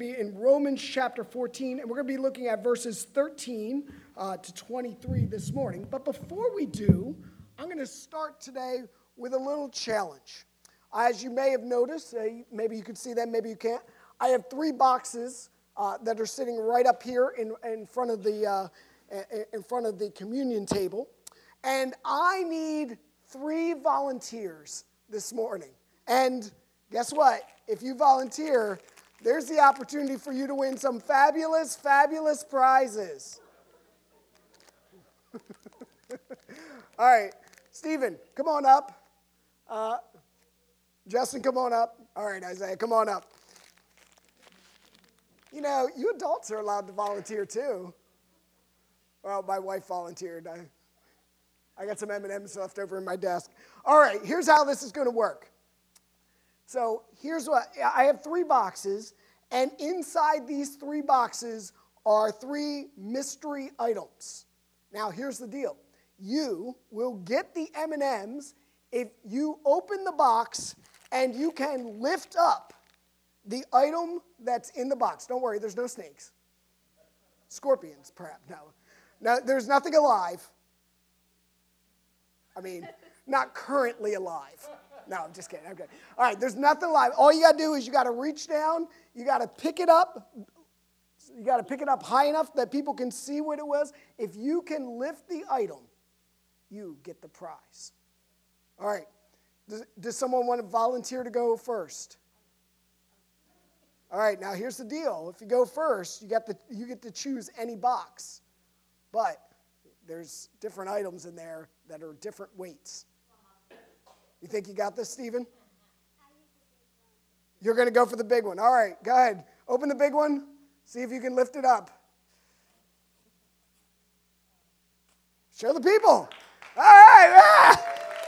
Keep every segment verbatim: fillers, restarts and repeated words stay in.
to be in Romans chapter fourteen, and we're going to be looking at verses thirteen uh, to twenty-three this morning. But before we do, I'm going to start today with a little challenge. As you may have noticed, uh, maybe you can see them, maybe you can't. I have three boxes uh, that are sitting right up here in, in front of the uh, in front of the communion table, and I need three volunteers this morning. And guess what? If you volunteer, there's the opportunity for you to win some fabulous, fabulous prizes. All right, Stephen, come on up. Uh, Justin, come on up. All right, Isaiah, come on up. You know, you adults are allowed to volunteer too. Well, my wife volunteered. I, I got some M and M's left over in my desk. All right, here's how this is going to work. So here's what, I have three boxes, and inside these three boxes are three mystery items. Now, here's the deal. You will get the M and M's if you open the box and you can lift up the item that's in the box. Don't worry, there's no snakes. Scorpions, perhaps. No, no, there's nothing alive. I mean, not currently alive. No, I'm just kidding. Okay. All right, there's nothing alive. All you got to do is you got to reach down. You got to pick it up. You got to pick it up high enough that people can see what it was. If you can lift the item, you get the prize. All right. Does, does someone want to volunteer to go first? All right, now here's the deal. If you go first, you get, the, you get to choose any box. But there's different items in there that are different weights. You think you got this, Stephen? You're going to go for the big one. All right, go ahead. Open the big one. See if you can lift it up. Show the people. All right. Ah!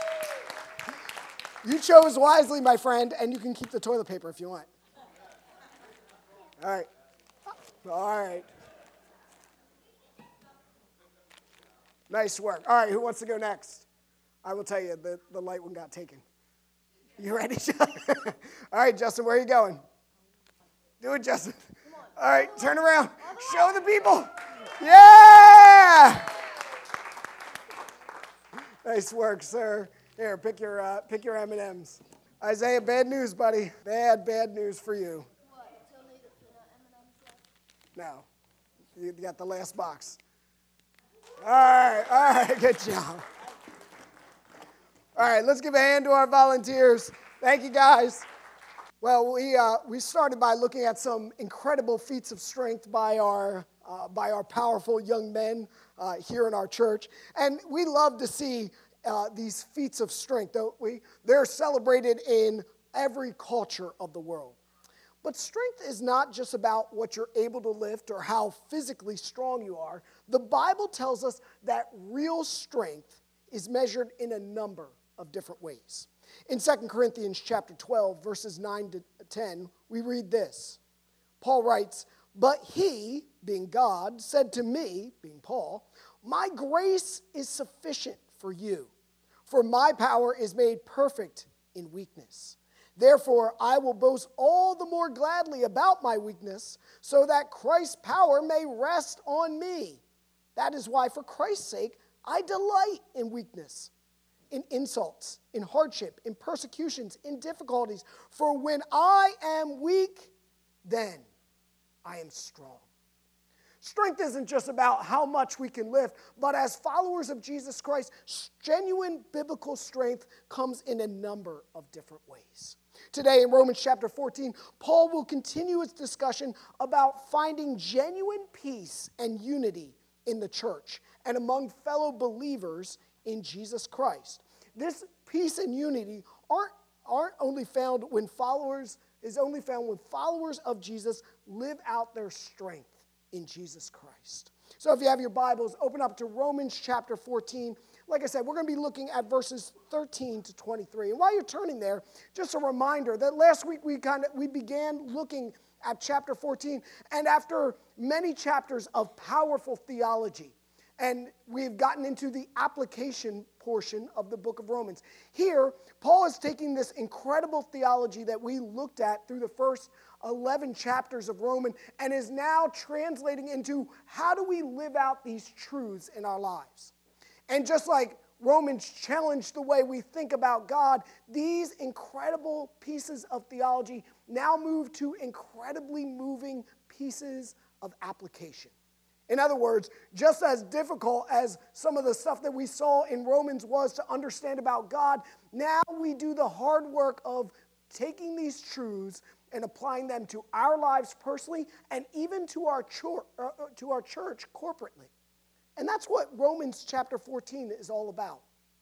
You chose wisely, my friend, and you can keep the toilet paper if you want. All right. All right. Nice work. All right, who wants to go next? I will tell you, the, the light one got taken. You ready? All right, Justin, where are you going? Do it, Justin. All right, turn around. Show the people. Yeah! Nice work, sir. Here, pick your uh, pick your M and M's. Isaiah, bad news, buddy. Bad, bad news for you. What? Tell me the M and M's left? No. You got the last box. All right, all right, good job. All right, let's give a hand to our volunteers. Thank you, guys. Well, we uh, we started by looking at some incredible feats of strength by our uh, by our powerful young men uh, here in our church, and we love to see uh, these feats of strength, don't we? They're celebrated in every culture of the world. But strength is not just about what you're able to lift or how physically strong you are. The Bible tells us that real strength is measured in a number of different ways. In Second Corinthians chapter twelve, verses nine to ten, we read this. Paul writes, "But he, being God, said to me," being Paul, "My grace is sufficient for you, for my power is made perfect in weakness. Therefore, I will boast all the more gladly about my weakness, so that Christ's power may rest on me. That is why, for Christ's sake, I delight in weakness, in insults, in hardship, in persecutions, in difficulties. For when I am weak, then I am strong." Strength isn't just about how much we can lift, but as followers of Jesus Christ, genuine biblical strength comes in a number of different ways. Today in Romans chapter fourteen, Paul will continue his discussion about finding genuine peace and unity in the church and among fellow believers in Jesus Christ. This peace and unity aren't, aren't only found when followers, is only found when followers of Jesus live out their strength in Jesus Christ. So if you have your Bibles, open up to Romans chapter fourteen. Like I said, we're going to be looking at verses thirteen to twenty-three. And while you're turning there, just a reminder that last week we kind of we began looking at chapter fourteen, and after many chapters of powerful theology And we've gotten into the application portion of the book of Romans. Here, Paul is taking this incredible theology that we looked at through the first eleven chapters of Romans and is now translating into how do we live out these truths in our lives. And just like Romans challenged the way we think about God, these incredible pieces of theology now move to incredibly moving pieces of application. In other words, just as difficult as some of the stuff that we saw in Romans was to understand about God, now we do the hard work of taking these truths and applying them to our lives personally and even to our, church, uh, to our church corporately. And that's what Romans chapter fourteen is all about.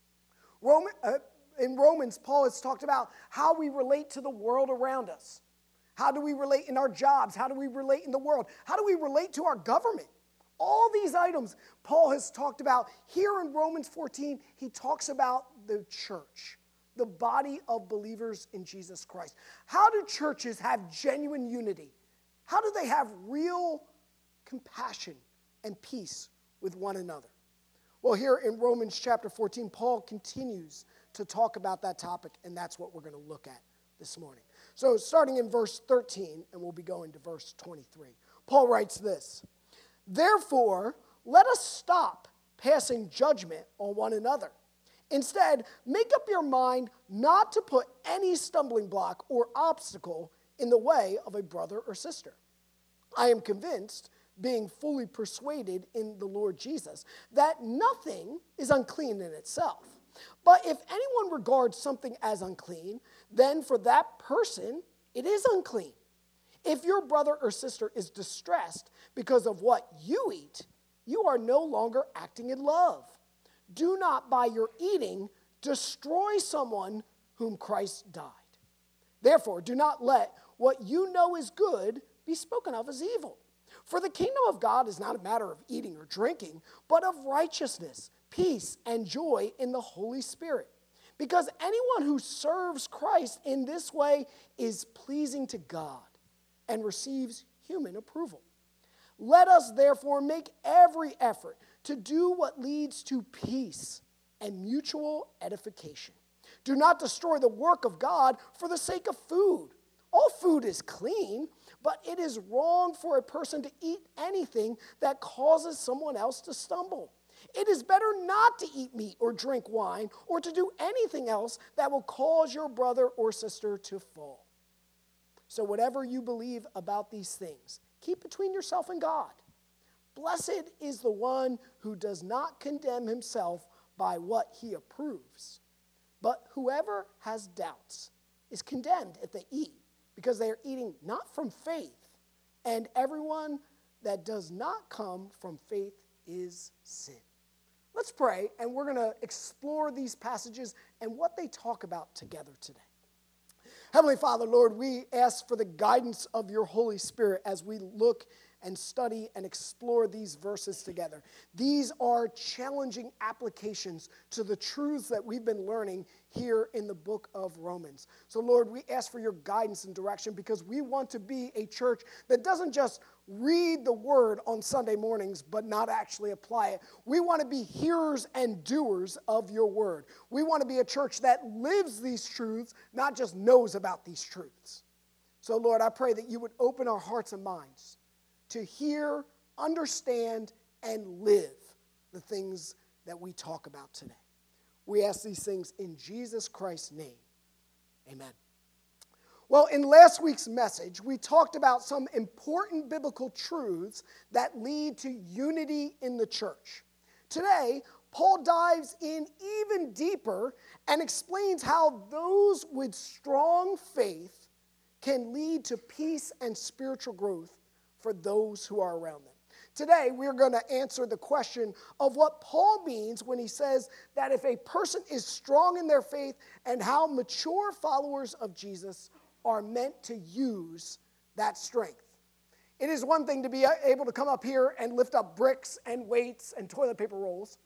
Roman, uh, in Romans, Paul has talked about how we relate to the world around us. How do we relate in our jobs? How do we relate in the world? How do we relate to our government? All these items Paul has talked about. Here in Romans fourteen, he talks about the church, the body of believers in Jesus Christ. How do churches have genuine unity? How do they have real compassion and peace with one another? Well, here in Romans chapter fourteen, Paul continues to talk about that topic, and that's what we're going to look at this morning. So starting in verse thirteen, and we'll be going to verse twenty-three, Paul writes this: "Therefore, let us stop passing judgment on one another. Instead, make up your mind not to put any stumbling block or obstacle in the way of a brother or sister. I am convinced, being fully persuaded in the Lord Jesus, that nothing is unclean in itself. But if anyone regards something as unclean, then for that person it is unclean. If your brother or sister is distressed because of what you eat, you are no longer acting in love. Do not by your eating destroy someone whom Christ died. Therefore, do not let what you know is good be spoken of as evil. For the kingdom of God is not a matter of eating or drinking, but of righteousness, peace, and joy in the Holy Spirit. Because anyone who serves Christ in this way is pleasing to God and receives human approval. Let us therefore make every effort to do what leads to peace and mutual edification. Do not destroy the work of God for the sake of food. All food is clean, but it is wrong for a person to eat anything that causes someone else to stumble. It is better not to eat meat or drink wine or to do anything else that will cause your brother or sister to fall. So whatever you believe about these things, keep between yourself and God. Blessed is the one who does not condemn himself by what he approves. But whoever has doubts is condemned if they eat, because they are eating not from faith, and everyone that does not come from faith is sin." Let's pray, and we're going to explore these passages and what they talk about together today. Heavenly Father, Lord, we ask for the guidance of your Holy Spirit as we look and study and explore these verses together. These are challenging applications to the truths that we've been learning here in the book of Romans. So, Lord, we ask for your guidance and direction because we want to be a church that doesn't just read the word on Sunday mornings but not actually apply it. We want to be hearers and doers of your word. We want to be a church that lives these truths, not just knows about these truths. So, Lord, I pray that you would open our hearts and minds to hear, understand, and live the things that we talk about today. We ask these things in Jesus Christ's name. Amen. Well, in last week's message, we talked about some important biblical truths that lead to unity in the church. Today, Paul dives in even deeper and explains how those with strong faith can lead to peace and spiritual growth for those who are around them. Today, we're going to answer the question of what Paul means when he says that if a person is strong in their faith and how mature followers of Jesus are meant to use that strength. It is one thing to be able to come up here and lift up bricks and weights and toilet paper rolls.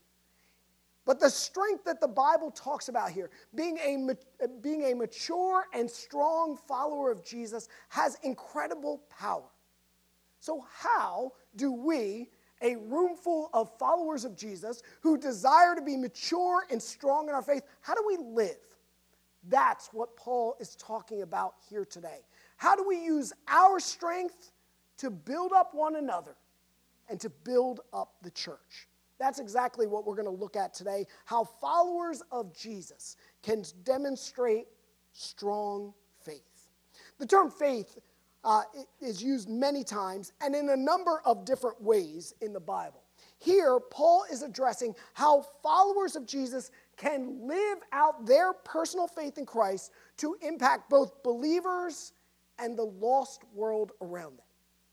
But the strength that the Bible talks about here, being a, being a mature and strong follower of Jesus, has incredible power. So how do we, a room full of followers of Jesus who desire to be mature and strong in our faith. How do we live? That's what Paul is talking about here today. How do we use our strength to build up one another and to build up the church? That's exactly what we're going to look at today, how followers of Jesus can demonstrate strong faith. The term faith uh, is used many times and in a number of different ways in the Bible. Here, Paul is addressing how followers of Jesus can live out their personal faith in Christ to impact both believers and the lost world around them.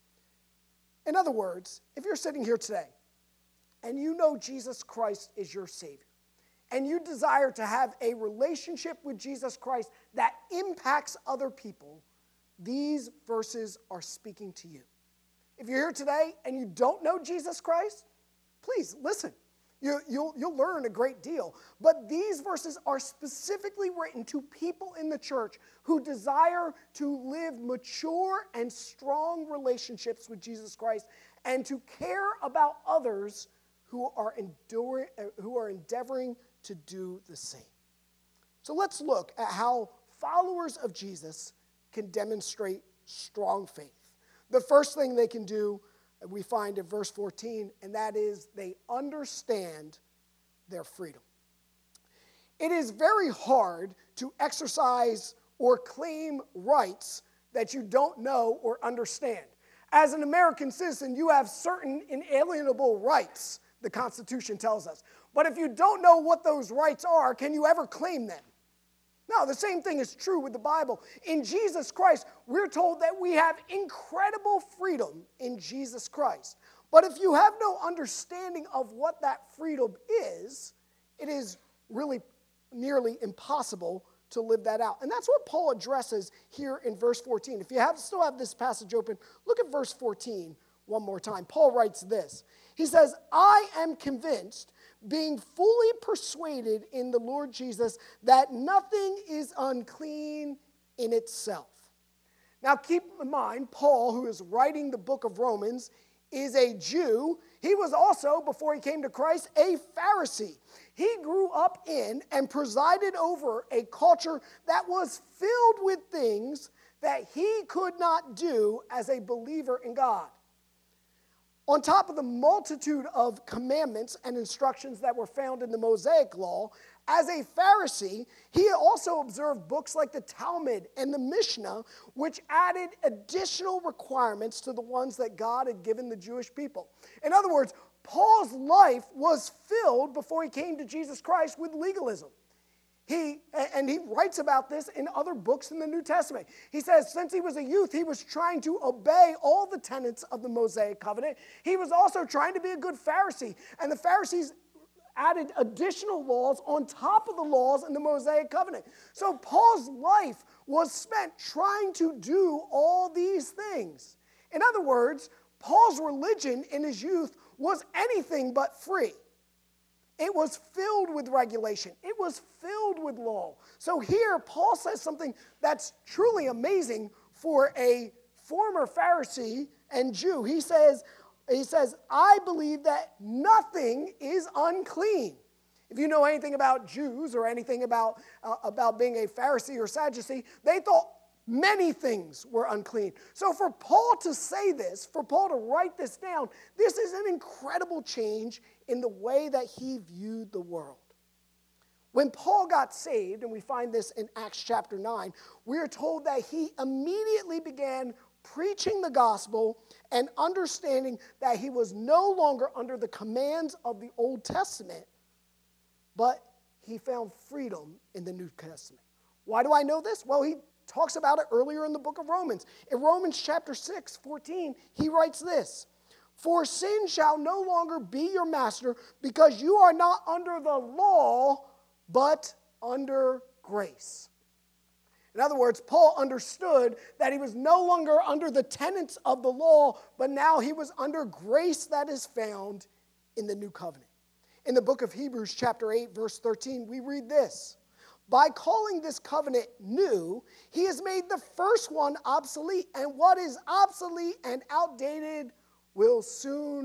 In other words, if you're sitting here today and you know Jesus Christ is your Savior, and you desire to have a relationship with Jesus Christ that impacts other people, these verses are speaking to you. If you're here today and you don't know Jesus Christ, please listen. You, you'll, you'll learn a great deal. But these verses are specifically written to people in the church who desire to live mature and strong relationships with Jesus Christ and to care about others who are enduring, who are endeavoring to do the same. So let's look at how followers of Jesus can demonstrate strong faith. The first thing they can do, we find in verse fourteen, and that is they understand their freedom. It is very hard to exercise or claim rights that you don't know or understand. As an American citizen, you have certain inalienable rights, the Constitution tells us. But if you don't know what those rights are, can you ever claim them? No, the same thing is true with the Bible. In Jesus Christ, we're told that we have incredible freedom in Jesus Christ. But if you have no understanding of what that freedom is, it is really nearly impossible to live that out. And that's what Paul addresses here in verse fourteen. If you have, still have this passage open, look at verse fourteen one more time. Paul writes this. He says, I am convinced, being fully persuaded in the Lord Jesus, that nothing is unclean in itself. Now keep in mind, Paul, who is writing the book of Romans, is a Jew. He was also, before he came to Christ, a Pharisee. He grew up in and presided over a culture that was filled with things that he could not do as a believer in God. On top of the multitude of commandments and instructions that were found in the Mosaic Law, as a Pharisee, he also observed books like the Talmud and the Mishnah, which added additional requirements to the ones that God had given the Jewish people. In other words, Paul's life was filled before he came to Jesus Christ with legalism. He, and he writes about this in other books in the New Testament. He says since he was a youth, he was trying to obey all the tenets of the Mosaic covenant. He was also trying to be a good Pharisee. And the Pharisees added additional laws on top of the laws in the Mosaic covenant. So Paul's life was spent trying to do all these things. In other words, Paul's religion in his youth was anything but free. It was filled with regulation. It was filled with law. So here, Paul says something that's truly amazing for a former Pharisee and Jew. He says, he says, I believe that nothing is unclean. If you know anything about Jews or anything about, uh, about being a Pharisee or Sadducee, they thought many things were unclean. So for Paul to say this, for Paul to write this down, this is an incredible change in the way that he viewed the world. When Paul got saved, and we find this in Acts chapter nine, we are told that he immediately began preaching the gospel and understanding that he was no longer under the commands of the Old Testament, but he found freedom in the New Testament. Why do I know this? Well, he talks about it earlier in the book of Romans. In Romans chapter six, fourteen, he writes this, for sin shall no longer be your master, because you are not under the law, but under grace. In other words, Paul understood that he was no longer under the tenets of the law, but now he was under grace that is found in the new covenant. In the book of Hebrews chapter eight, verse thirteen, we read this. By calling this covenant new, he has made the first one obsolete, and what is obsolete and outdated will soon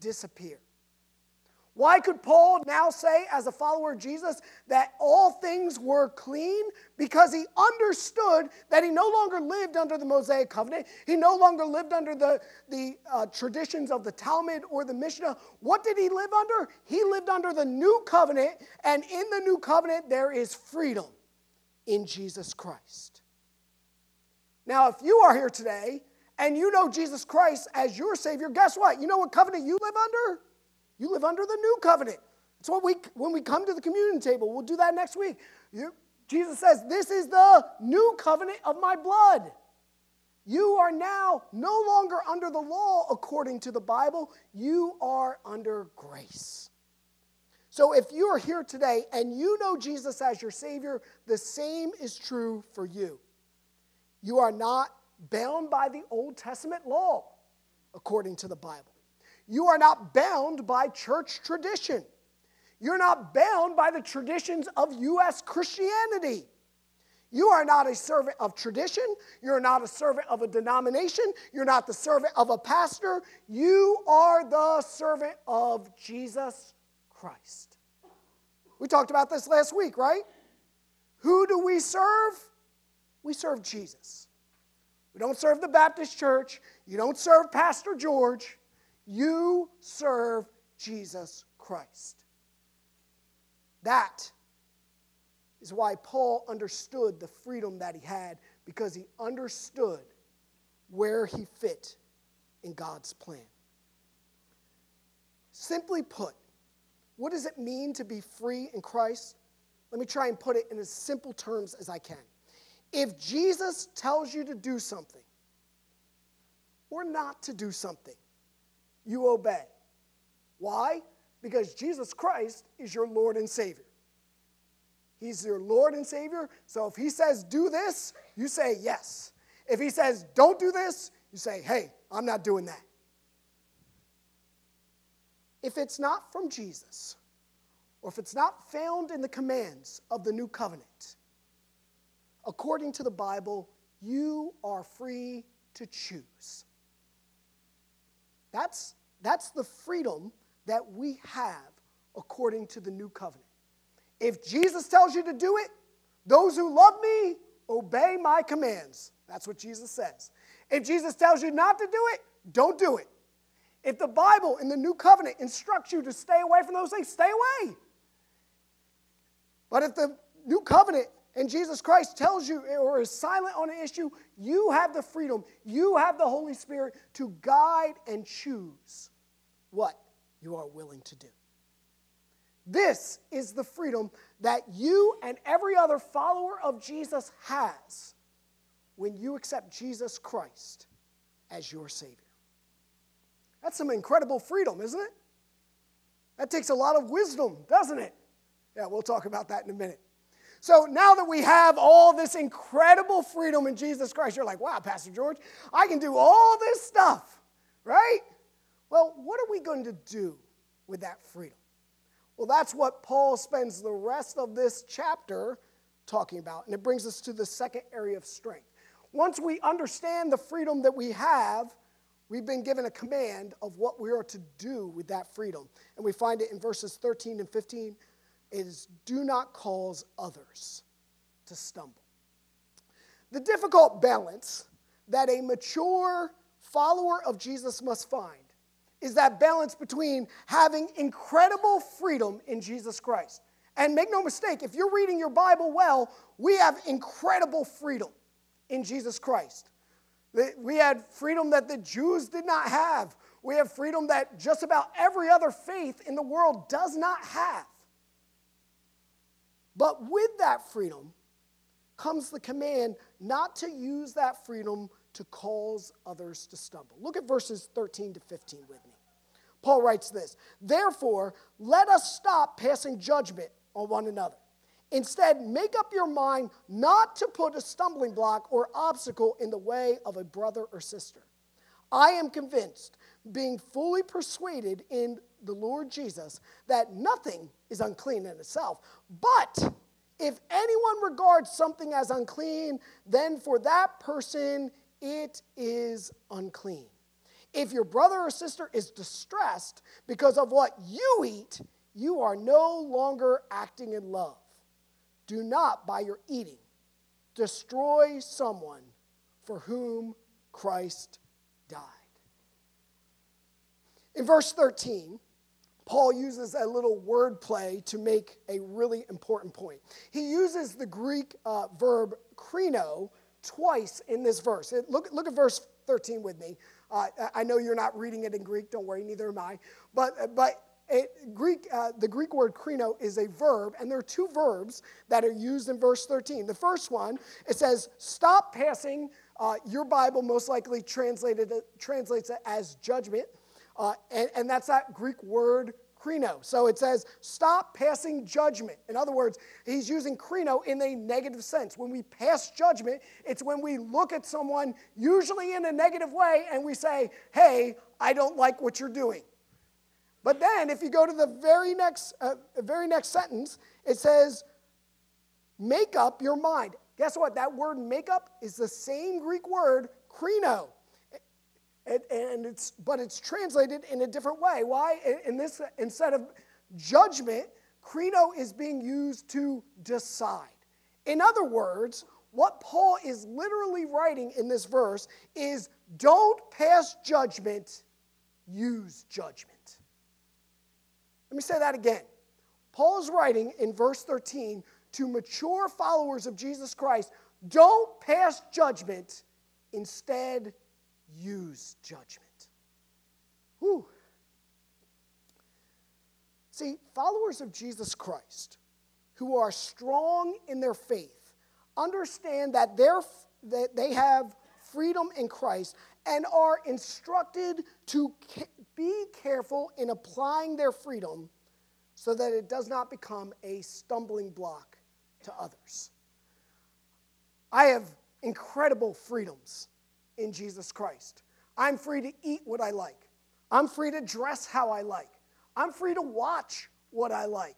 disappear. Why could Paul now say, as a follower of Jesus, that all things were clean? Because he understood that he no longer lived under the Mosaic covenant. He no longer lived under the, the uh, traditions of the Talmud or the Mishnah. What did he live under? He lived under the new covenant, and in the new covenant there is freedom in Jesus Christ. Now, if you are here today and you know Jesus Christ as your Savior, guess what? You know what covenant you live under? You live under the new covenant. That's what we, when we come to the communion table, we'll do that next week. You, Jesus says, this is the new covenant of my blood. You are now no longer under the law according to the Bible. You are under grace. So if you are here today and you know Jesus as your Savior, the same is true for you. You are not bound by the Old Testament law according to the Bible. You are not bound by church tradition. You're not bound by the traditions of U S Christianity. You are not a servant of tradition. You're not a servant of a denomination. You're not the servant of a pastor. You are the servant of Jesus Christ. We talked about this last week, right? Who do we serve? We serve Jesus. We don't serve the Baptist church. You don't serve Pastor George. You serve Jesus Christ. That is why Paul understood the freedom that he had, because he understood where he fit in God's plan. Simply put, what does it mean to be free in Christ? Let me try and put it in as simple terms as I can. If Jesus tells you to do something or not to do something, you obey. Why? Because Jesus Christ is your Lord and Savior. He's your Lord and Savior, so if he says do this, you say yes. If he says don't do this, you say, hey, I'm not doing that. If it's not from Jesus, or if it's not found in the commands of the new covenant, according to the Bible, you are free to choose. That's, that's the freedom that we have according to the new covenant. If Jesus tells you to do it, those who love me obey my commands. That's what Jesus says. If Jesus tells you not to do it, don't do it. If the Bible in the new covenant instructs you to stay away from those things, stay away. But if the new covenant and Jesus Christ tells you or is silent on an issue, you have the freedom, you have the Holy Spirit to guide and choose what you are willing to do. This is the freedom that you and every other follower of Jesus has when you accept Jesus Christ as your Savior. That's some incredible freedom, isn't it? That takes a lot of wisdom, doesn't it? Yeah, we'll talk about that in a minute. So now that we have all this incredible freedom in Jesus Christ, you're like, wow, Pastor George, I can do all this stuff, right? Well, what are we going to do with that freedom? Well, that's what Paul spends the rest of this chapter talking about, and it brings us to the second area of strength. Once we understand the freedom that we have, we've been given a command of what we are to do with that freedom, and we find it in verses thirteen and fifteen. It is, do not cause others to stumble. The difficult balance that a mature follower of Jesus must find is that balance between having incredible freedom in Jesus Christ. And make no mistake, if you're reading your Bible well, we have incredible freedom in Jesus Christ. We had freedom that the Jews did not have. We have freedom that just about every other faith in the world does not have. But with that freedom comes the command not to use that freedom to cause others to stumble. Look at verses thirteen to fifteen with me. Paul writes this, therefore, let us stop passing judgment on one another. Instead, make up your mind not to put a stumbling block or obstacle in the way of a brother or sister. I am convinced, being fully persuaded in the Lord Jesus, that nothing is unclean in itself. But if anyone regards something as unclean, then for that person it is unclean. If your brother or sister is distressed because of what you eat, you are no longer acting in love. Do not, by your eating, destroy someone for whom Christ died. In verse thirteen, Paul uses a little wordplay to make a really important point. He uses the Greek uh, verb krino twice in this verse. It, look, look at verse thirteen with me. Uh, I know you're not reading it in Greek. Don't worry, neither am I. But, but it, Greek, uh, the Greek word krino is a verb, and there are two verbs that are used in verse thirteen. The first one, it says, stop passing. Uh, your Bible most likely translated it, translates it as judgment. Uh, and, and that's that Greek word krino. So it says, stop passing judgment. In other words, he's using krino in a negative sense. When we pass judgment, it's when we look at someone, usually in a negative way, and we say, hey, I don't like what you're doing. But then, if you go to the very next, uh, very next sentence, it says, make up your mind. Guess what? That word make up is the same Greek word, krino. And, and it's, but it's translated in a different way. Why? In this, instead of judgment, krino is being used to decide. In other words, what Paul is literally writing in this verse is, don't pass judgment, use judgment. Let me say that again. Paul is writing in verse thirteen to mature followers of Jesus Christ, don't pass judgment, instead use judgment. Whew. See, followers of Jesus Christ who are strong in their faith understand that, they're, that they have freedom in Christ and are instructed to be careful in applying their freedom so that it does not become a stumbling block to others. I have incredible freedoms in Jesus Christ. I'm free to eat what I like. I'm free to dress how I like. I'm free to watch what I like.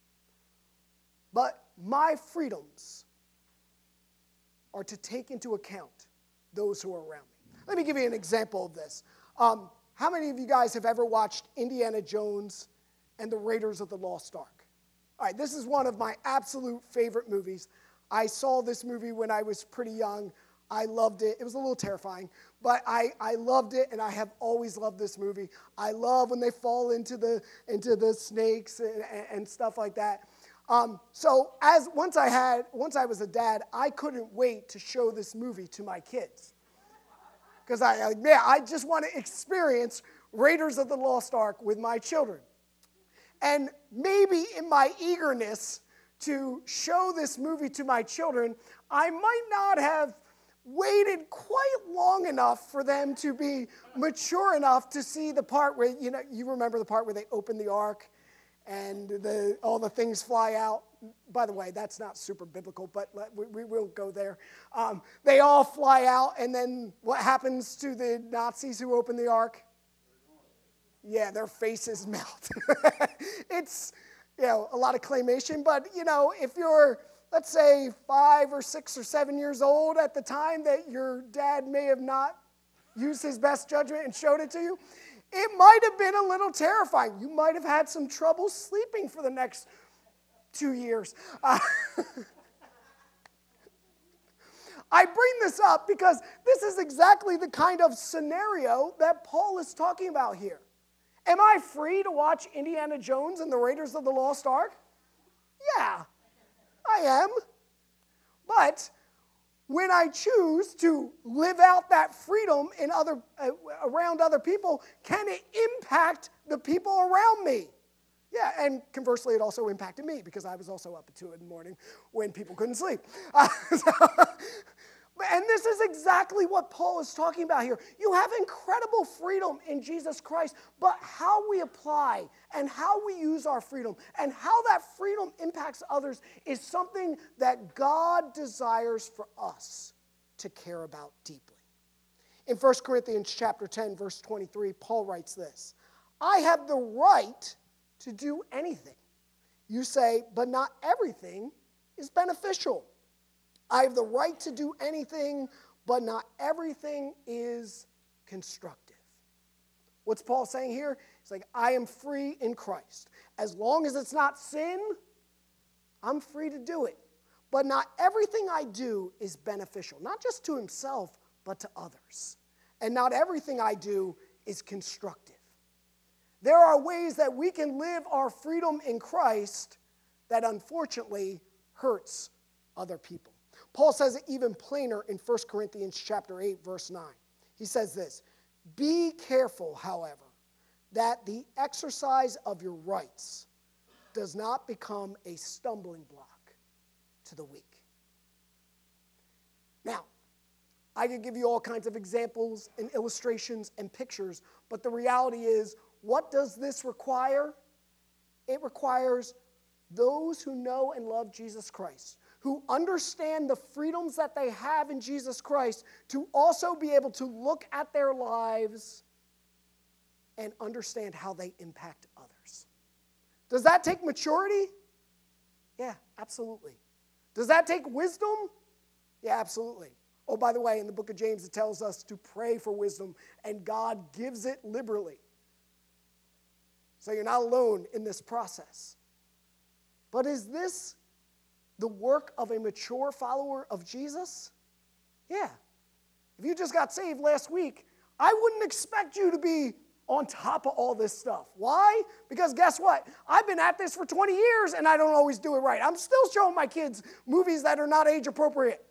But my freedoms are to take into account those who are around me. Let me give you an example of this. Um, how many of you guys have ever watched Indiana Jones and the Raiders of the Lost Ark? All right, this is one of my absolute favorite movies. I saw this movie when I was pretty young. I loved it. It was a little terrifying, but I, I loved it, and I have always loved this movie. I love when they fall into the into the snakes and, and stuff like that. Um, so as once I had once I was a dad, I couldn't wait to show this movie to my kids, because I like, man, I just want to experience Raiders of the Lost Ark with my children. And maybe in my eagerness to show this movie to my children, I might not have waited quite long enough for them to be mature enough to see the part where, you know, you remember the part where they open the ark and the, all the things fly out. By the way, that's not super biblical, but let, we, we will go there. Um, they all fly out, and then what happens to the Nazis who open the ark? Yeah, their faces melt. It's, you know, a lot of claymation, but, you know, if you're, let's say, five or six or seven years old at the time that your dad may have not used his best judgment and showed it to you, it might have been a little terrifying. You might have had some trouble sleeping for the next two years. Uh, I bring this up because this is exactly the kind of scenario that Paul is talking about here. Am I free to watch Indiana Jones and the Raiders of the Lost Ark? Yeah, I am. But when I choose to live out that freedom in other, uh, around other people, can it impact the people around me? Yeah, and conversely, it also impacted me because I was also up at two in the morning when people couldn't sleep. Uh, so, and this is exactly what Paul is talking about here. You have incredible freedom in Jesus Christ, but how we apply and how we use our freedom and how that freedom impacts others is something that God desires for us to care about deeply. In First Corinthians chapter ten, verse twenty-three, Paul writes this, I have the right to do anything. You say, but not everything is beneficial. I have the right to do anything, but not everything is constructive. What's Paul saying here? He's like, I am free in Christ. As long as it's not sin, I'm free to do it. But not everything I do is beneficial, not just to himself, but to others. And not everything I do is constructive. There are ways that we can live our freedom in Christ that unfortunately hurts other people. Paul says it even plainer in First Corinthians chapter eight, verse nine. He says this, be careful, however, that the exercise of your rights does not become a stumbling block to the weak. Now, I could give you all kinds of examples and illustrations and pictures, but the reality is, what does this require? It requires those who know and love Jesus Christ, who understand the freedoms that they have in Jesus Christ, to also be able to look at their lives and understand how they impact others. Does that take maturity? Yeah, absolutely. Does that take wisdom? Yeah, absolutely. Oh, by the way, in the book of James, it tells us to pray for wisdom, and God gives it liberally. So you're not alone in this process. But is this the work of a mature follower of Jesus? Yeah. If you just got saved last week, I wouldn't expect you to be on top of all this stuff. Why? Because guess what? I've been at this for twenty years and I don't always do it right. I'm still showing my kids movies that are not age appropriate.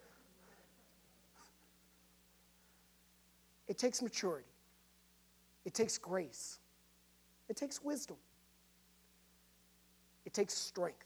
It takes maturity. It takes grace. It takes wisdom. It takes strength.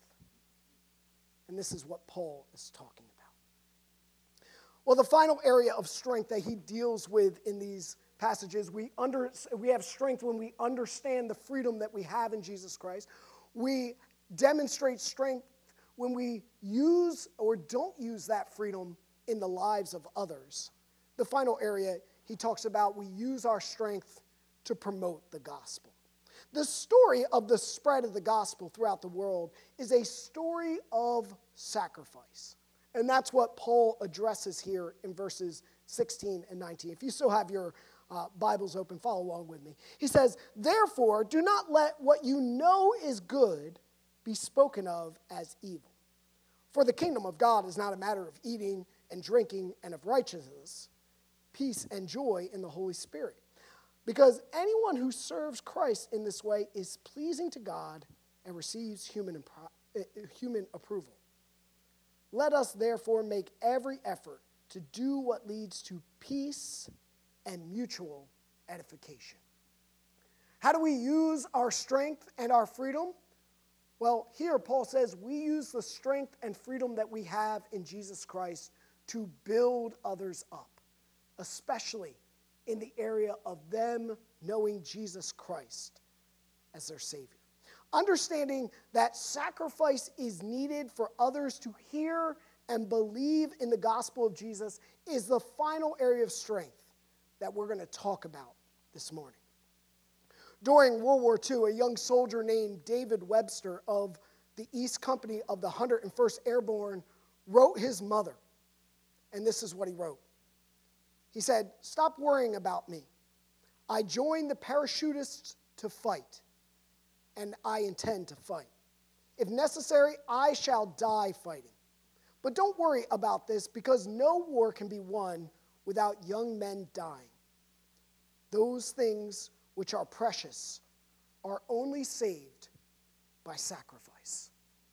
And this is what Paul is talking about. Well, the final area of strength that he deals with in these passages, we, under, we have strength when we understand the freedom that we have in Jesus Christ. We demonstrate strength when we use or don't use that freedom in the lives of others. The final area he talks about, we use our strength to promote the gospel. The story of the spread of the gospel throughout the world is a story of sacrifice. And that's what Paul addresses here in verses sixteen and nineteen. If you still have your uh, Bibles open, follow along with me. He says, therefore, do not let what you know is good be spoken of as evil. For the kingdom of God is not a matter of eating and drinking and of righteousness, peace and joy in the Holy Spirit. Because anyone who serves Christ in this way is pleasing to God and receives human, impro- human approval. Let us therefore make every effort to do what leads to peace and mutual edification. How do we use our strength and our freedom? Well, here Paul says we use the strength and freedom that we have in Jesus Christ to build others up, especially in the area of them knowing Jesus Christ as their Savior. Understanding that sacrifice is needed for others to hear and believe in the gospel of Jesus is the final area of strength that we're going to talk about this morning. During World War Two, a young soldier named David Webster of the East Company of the one hundred first Airborne wrote his mother, and this is what he wrote. He said, stop worrying about me. I joined the parachutists to fight, and I intend to fight. If necessary, I shall die fighting. But don't worry about this, because no war can be won without young men dying. Those things which are precious are only saved by sacrifice.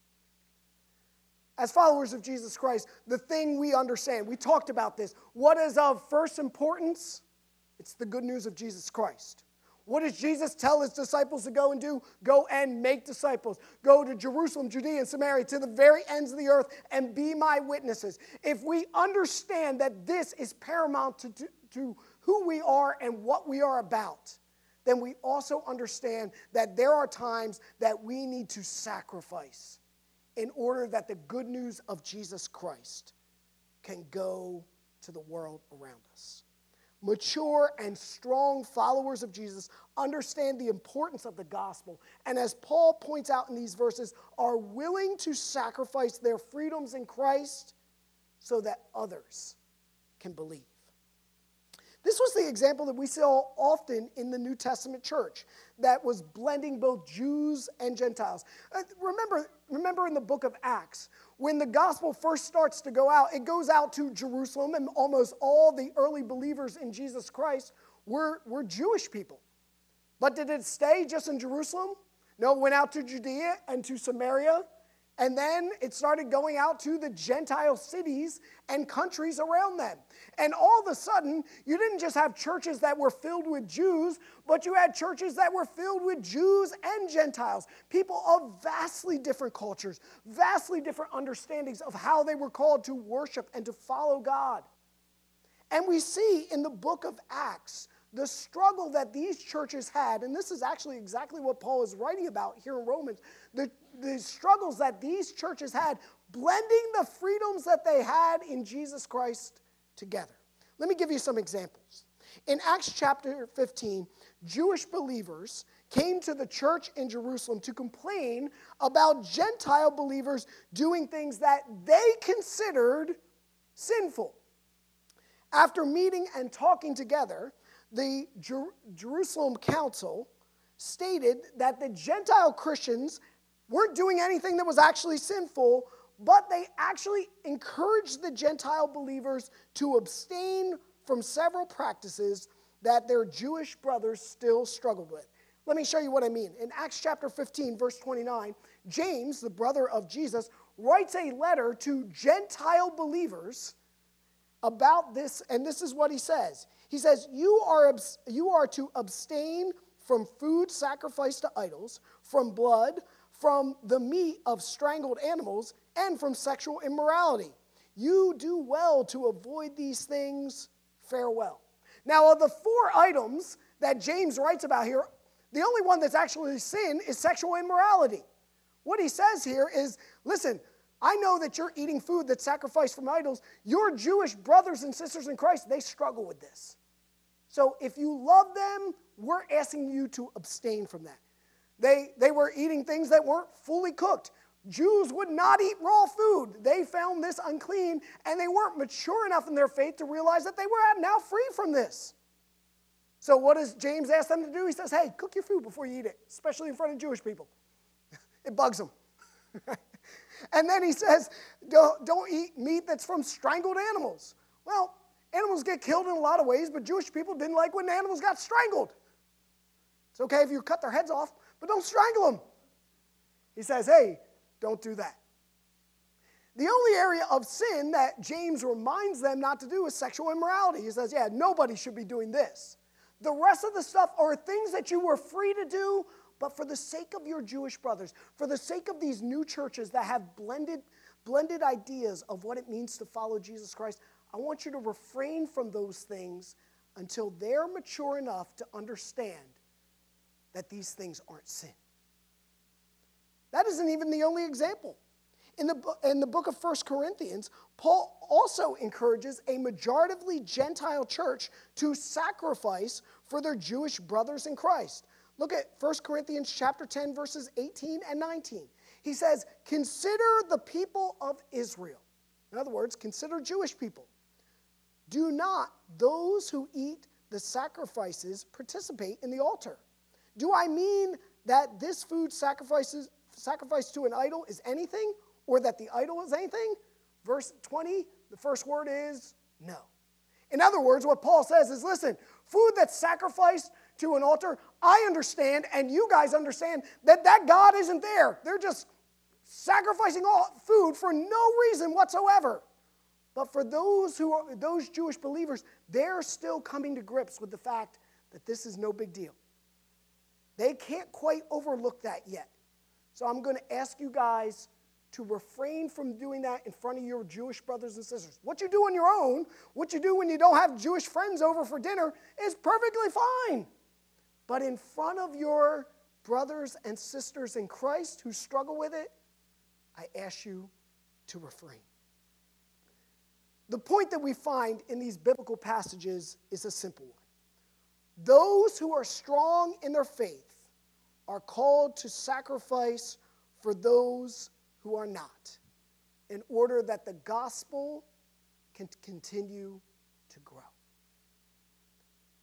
As followers of Jesus Christ, the thing we understand, we talked about this, what is of first importance? It's the good news of Jesus Christ. What does Jesus tell his disciples to go and do? Go and make disciples. Go to Jerusalem, Judea, and Samaria, to the very ends of the earth, and be my witnesses. If we understand that this is paramount to, to, to who we are and what we are about, then we also understand that there are times that we need to sacrifice in order that the good news of Jesus Christ can go to the world around us. Mature and strong followers of Jesus understand the importance of the gospel, and as Paul points out in these verses, are willing to sacrifice their freedoms in Christ so that others can believe. This was the example that we saw often in the New Testament church that was blending both Jews and Gentiles. Uh, remember, remember in the book of Acts, when the gospel first starts to go out, it goes out to Jerusalem, and almost all the early believers in Jesus Christ were, were Jewish people. But did it stay just in Jerusalem? No, it went out to Judea and to Samaria. And then it started going out to the Gentile cities and countries around them. And all of a sudden, you didn't just have churches that were filled with Jews, but you had churches that were filled with Jews and Gentiles. People of vastly different cultures, vastly different understandings of how they were called to worship and to follow God. And we see in the book of Acts the struggle that these churches had, and this is actually exactly what Paul is writing about here in Romans, the, the struggles that these churches had, blending the freedoms that they had in Jesus Christ together. Let me give you some examples. In Acts chapter fifteen, Jewish believers came to the church in Jerusalem to complain about Gentile believers doing things that they considered sinful. After meeting and talking together, the Jer- Jerusalem Council stated that the Gentile Christians weren't doing anything that was actually sinful, but they actually encouraged the Gentile believers to abstain from several practices that their Jewish brothers still struggled with. Let me show you what I mean. In Acts chapter fifteen, verse twenty-nine, James, the brother of Jesus, writes a letter to Gentile believers about this, and this is what he says. He says, you are, you are to abstain from food sacrificed to idols, from blood, from the meat of strangled animals, and from sexual immorality. You do well to avoid these things. Farewell. Now, of the four items that James writes about here, the only one that's actually sin is sexual immorality. What he says here is, listen, I know that you're eating food that's sacrificed from idols. Your Jewish brothers and sisters in Christ, they struggle with this. So if you love them, we're asking you to abstain from that. They, they were eating things that weren't fully cooked. Jews would not eat raw food. They found this unclean, and they weren't mature enough in their faith to realize that they were now free from this. So what does James ask them to do? He says, hey, cook your food before you eat it, especially in front of Jewish people. It bugs them. And then he says, don't, don't eat meat that's from strangled animals. Well, animals get killed in a lot of ways, but Jewish people didn't like when animals got strangled. It's okay if you cut their heads off, but don't strangle them. He says, hey, don't do that. The only area of sin that James reminds them not to do is sexual immorality. He says, yeah, nobody should be doing this. The rest of the stuff are things that you were free to do, but for the sake of your Jewish brothers, for the sake of these new churches that have blended, blended ideas of what it means to follow Jesus Christ, I want you to refrain from those things until they're mature enough to understand that these things aren't sin. That isn't even the only example. In the, in the book of First Corinthians, Paul also encourages a majoritively Gentile church to sacrifice for their Jewish brothers in Christ. Look at First Corinthians chapter ten, verses eighteen and nineteen. He says, consider the people of Israel. In other words, consider Jewish people. Do not those who eat the sacrifices participate in the altar. Do I mean that this food sacrifices, sacrificed to an idol is anything, or that the idol is anything? Verse twenty, the first word is no. In other words, what Paul says is, listen, food that's sacrificed to an altar, I understand, and you guys understand, that that God isn't there. They're just sacrificing all food for no reason whatsoever. But for those who are, those Jewish believers, they're still coming to grips with the fact that this is no big deal. They can't quite overlook that yet. So I'm going to ask you guys to refrain from doing that in front of your Jewish brothers and sisters. What you do on your own, what you do when you don't have Jewish friends over for dinner is perfectly fine. But in front of your brothers and sisters in Christ who struggle with it, I ask you to refrain. The point that we find in these biblical passages is a simple one. Those who are strong in their faith are called to sacrifice for those who are not, in order that the gospel can continue to grow.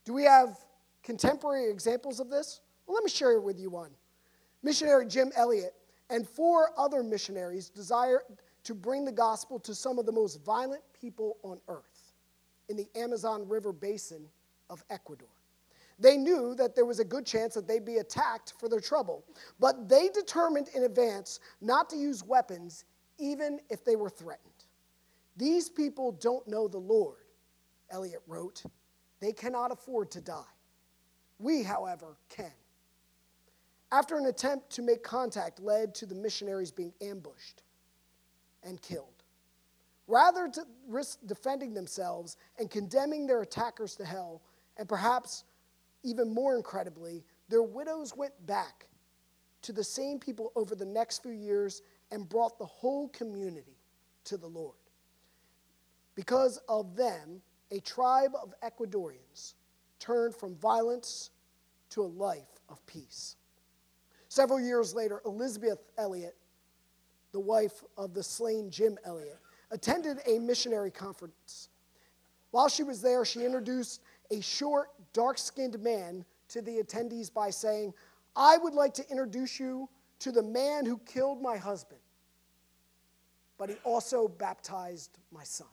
Do we have contemporary examples of this? Well, let me share with you one. Missionary Jim Elliot and four other missionaries desired to bring the gospel to some of the most violent people on earth in the Amazon River basin of Ecuador. They knew that there was a good chance that they'd be attacked for their trouble, but they determined in advance not to use weapons even if they were threatened. These people don't know the Lord, Elliot wrote. They cannot afford to die. We, however, can. After an attempt to make contact led to the missionaries being ambushed and killed. Rather to risk defending themselves and condemning their attackers to hell, and perhaps even more incredibly, their widows went back to the same people over the next few years and brought the whole community to the Lord. Because of them, a tribe of Ecuadorians turned from violence to a life of peace. Several years later, Elizabeth Elliot, the wife of the slain Jim Elliot, attended a missionary conference. While she was there, she introduced a short, dark-skinned man to the attendees by saying, "I would like to introduce you to the man who killed my husband, but he also baptized my son."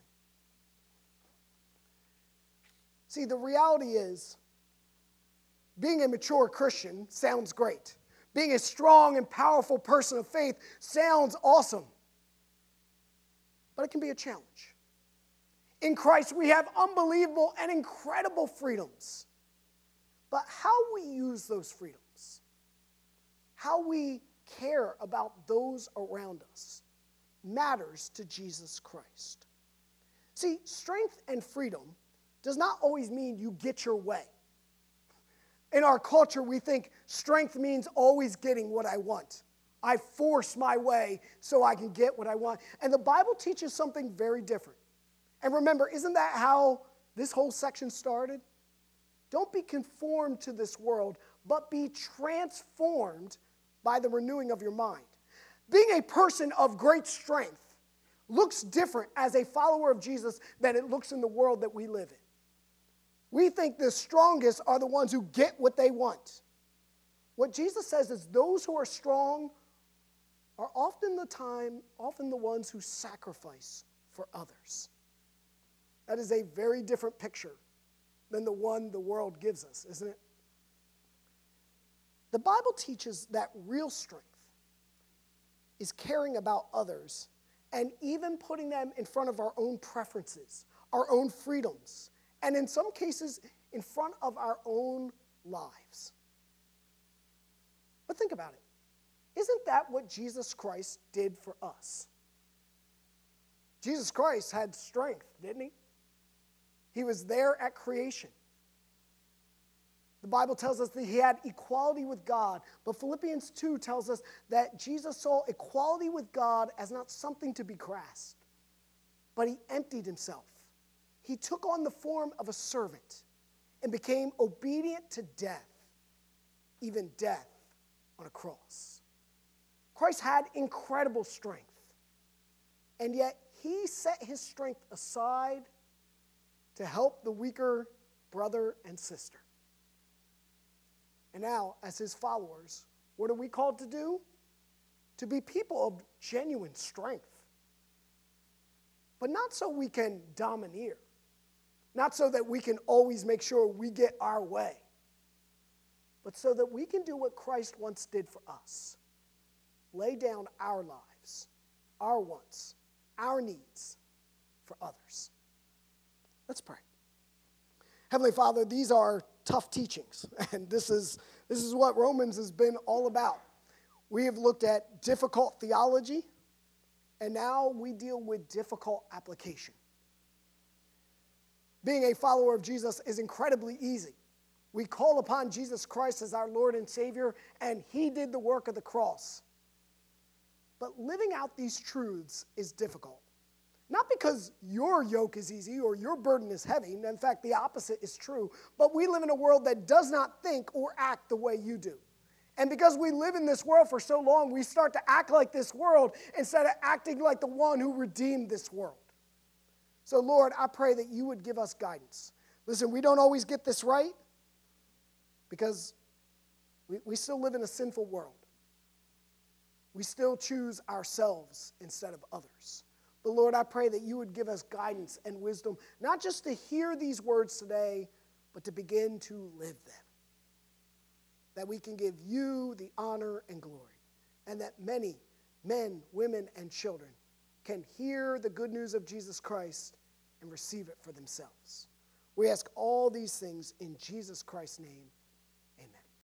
See, the reality is, being a mature Christian sounds great. Being a strong and powerful person of faith sounds awesome. But it can be a challenge. In Christ, we have unbelievable and incredible freedoms. But how we use those freedoms, how we care about those around us, matters to Jesus Christ. See, strength and freedom does not always mean you get your way. In our culture, we think strength means always getting what I want. I force my way so I can get what I want. And the Bible teaches something very different. And remember, isn't that how this whole section started? Don't be conformed to this world, but be transformed by the renewing of your mind. Being a person of great strength looks different as a follower of Jesus than it looks in the world that we live in. We think the strongest are the ones who get what they want. What Jesus says is those who are strong are often the time, often the ones who sacrifice for others. That is a very different picture than the one the world gives us, isn't it? The Bible teaches that real strength is caring about others and even putting them in front of our own preferences, our own freedoms, and in some cases, in front of our own lives. But think about it. Isn't that what Jesus Christ did for us? Jesus Christ had strength, didn't he? He was there at creation. The Bible tells us that he had equality with God, but Philippians two tells us that Jesus saw equality with God as not something to be grasped, but he emptied himself. He took on the form of a servant and became obedient to death, even death on a cross. Christ had incredible strength, and yet he set his strength aside to help the weaker brother and sister. And now, as his followers, what are we called to do? To be people of genuine strength. But not so we can domineer. Not so that we can always make sure we get our way, but so that we can do what Christ once did for us. Lay down our lives, our wants, our needs for others. Let's pray. Heavenly Father, these are tough teachings, and this is, this is what Romans has been all about. We have looked at difficult theology, and now we deal with difficult application. Being a follower of Jesus is incredibly easy. We call upon Jesus Christ as our Lord and Savior, and he did the work of the cross. But living out these truths is difficult. Not because your yoke is easy or your burden is heavy. In fact, the opposite is true. But we live in a world that does not think or act the way you do. And because we live in this world for so long, we start to act like this world instead of acting like the one who redeemed this world. So, Lord, I pray that you would give us guidance. Listen, we don't always get this right, Because we, we still live in a sinful world. We still choose ourselves instead of others. But Lord, I pray that you would give us guidance and wisdom, not just to hear these words today, but to begin to live them. That we can give you the honor and glory, and that many men, women, and children can hear the good news of Jesus Christ and receive it for themselves. We ask all these things in Jesus Christ's name.